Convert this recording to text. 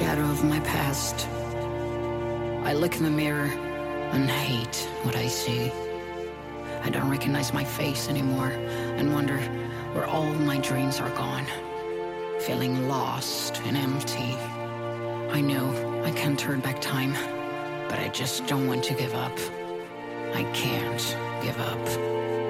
shadow of my past. I look in the mirror and hate what I see. I don't recognize my face anymore and wonder where all my dreams are gone. Feeling lost and empty. I know I can't turn back time, but I just don't want to give up. I can't give up.